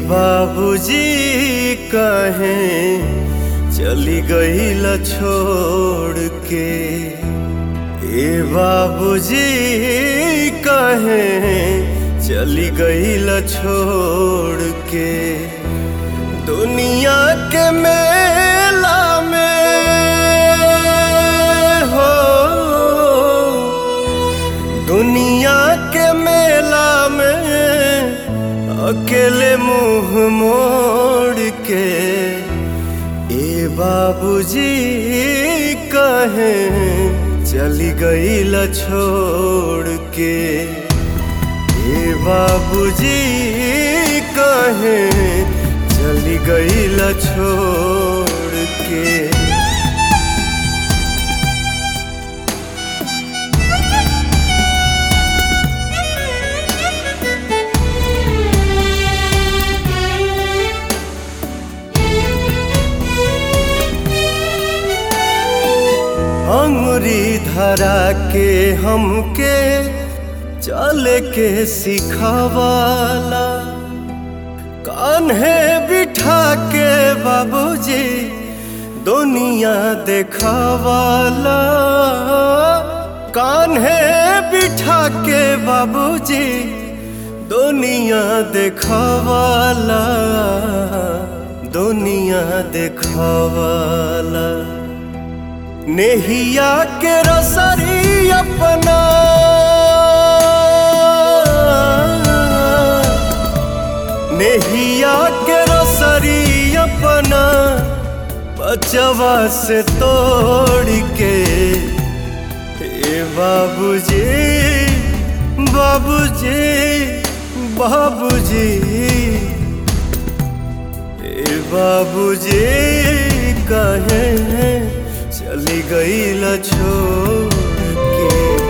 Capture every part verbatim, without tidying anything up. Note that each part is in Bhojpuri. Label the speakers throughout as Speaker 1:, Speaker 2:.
Speaker 1: बाबूजी कहें चली गईल छोड़ के। ए बाबूजी कहें चली गईल छोड़ के। दुनिया के मेला में हो, दुनिया के मेला में अकेले मुंह मोड़ के। ए बाबूजी कहें चली गईल छोड़ के। ए बाबूजी कहें चली गईल छोड़ के। अंगुरी धरा के हमके चले के सिखावाला, कान्हे बिठा के बाबूजी दुनिया देखावाला। कान्हे बिठा के बाबूजी दुनिया देखावाला, दुनिया देखावाला। नेहिया के रसरी अपना नेहिया के रसरी अपना बचवा से तोड़ के। ए बाबूजी बाबूजी बाबूजी ए बाबूजी कहें चली गईल छोड़ के।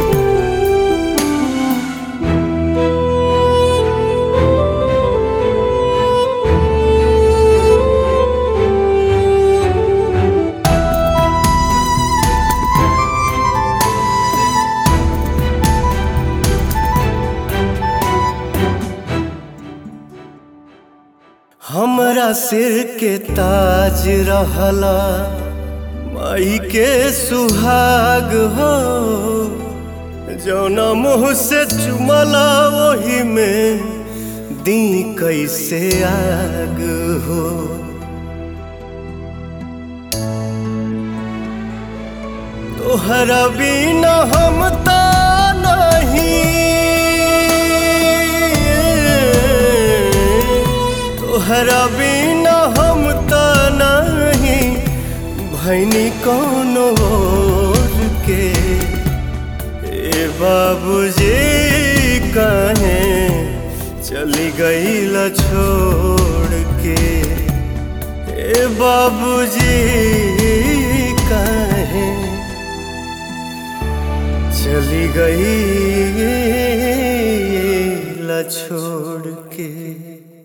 Speaker 1: हमरा सिर के ताज रहला, माई के सुहाग हो। जौना मुँह से चुमला वही में दी कैसे आग हो। तोहरा बिना हम ता नहीं, तोहरा बिना हम ता नहीं भैनी कौन और के। ए बाबूजी कहें चली गईल छोड़ के। ए बाबूजी कहें चली गईल छोड़ के।